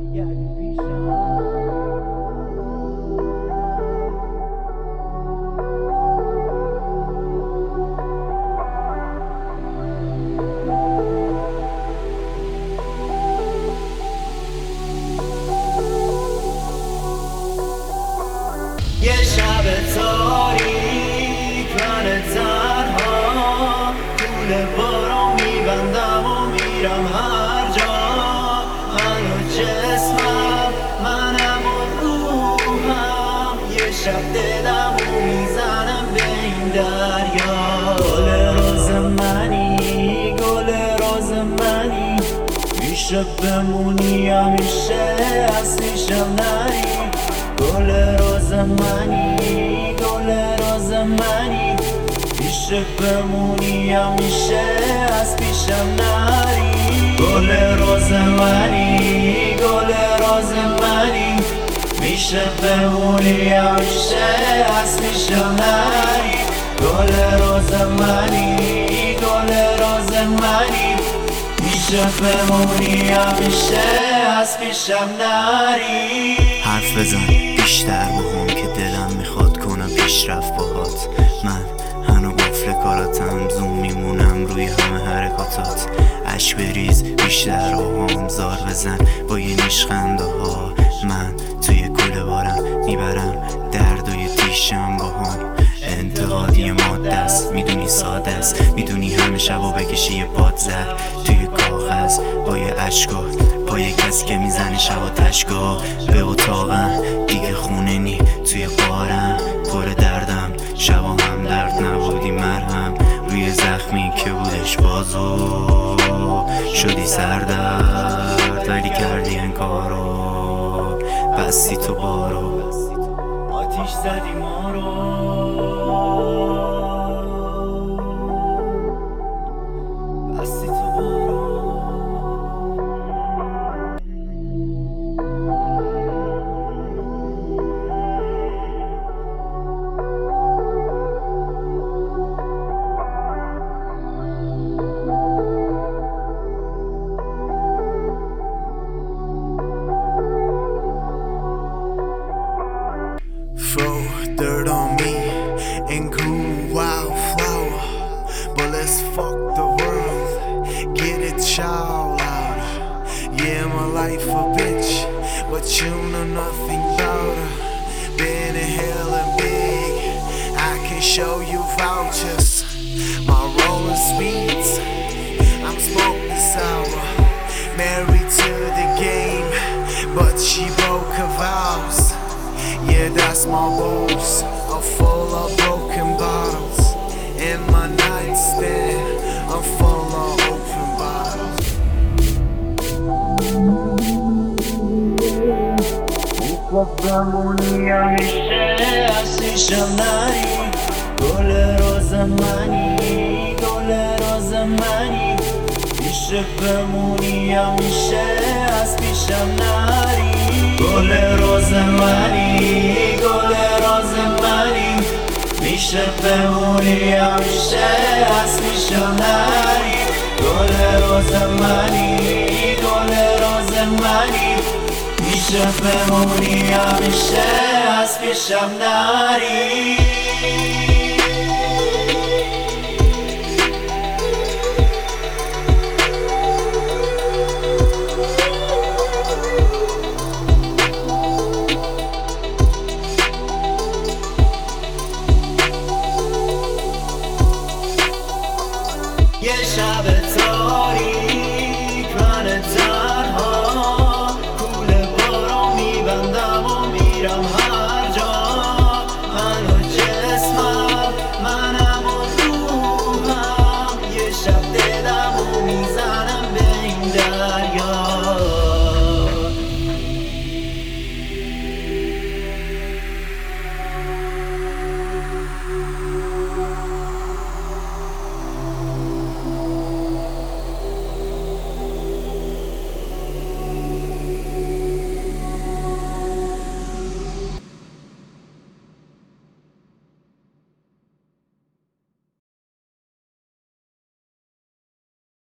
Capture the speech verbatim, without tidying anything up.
یه شب تاریک من تنها طول بارو میبندم و میرم هر جا. من و جسمم، منم و روحم، یه شب دلمو میزنم به این دریا. گل روز منی، گل روز منی، میشه بمونی همیشه اصلیشم نری. گل روز منی، گل روز منی، میشه بمونی همیشه از پیشم نری. گل روز منی، گل روز منی، میشه بمونی همیشه از پیشم نری. گل روز منی، گل روز منی، میشه بمونی همیشه از پیشم نری. حرف بزن بیشتر با هم که دلم میخواد کنم پیشرفت باهات. من هنو قفل کاراتم، زوم میمونم روی همه حرکاتات. عشق بریز بیشتر با هم، زار بزن با یه نیشخنده ها. من توی کوله بارم میبرم درد و یه تیشم با هم. انتقادی ماده است، میدونی ساده است، میدونی همه شبا بکشی یه باد زد توی کاغذ با یه عشقات. پای کسی که میزنی شبا تشکا به اتاقم، دیگه خونه نی توی قارم. پر دردم شبا هم درد نبودی مرهم، روی زخمی که بودش بازو شدی سردرد. ولی کردی انکارو، بستی تو بارو، آتیش زدی ما رو. بستی تو بارو. Throw dirt on me and cool wildflower, but let's fuck the world, get it child out. Yeah, my life a bitch, but you know nothing about her. Been in hell and big, I can show you vouchers. My rolling sweets, I'm smoking sour. Married to the game, but she broke her vows. Yeah, that's my balls, I'm full of broken bottles. In my nightstand, I'm full of open bottles. بمونی همیشه اصلیشم نری. گل روز منی، گل روز منی، میشه بمونی همیشه از پیشم نری. گل روز منی، گل روز منی، میشه بمونی همیشه از پیشم نری. گل روز منی، گل روز منی، میشه بمونی همیشه از پیشم نری.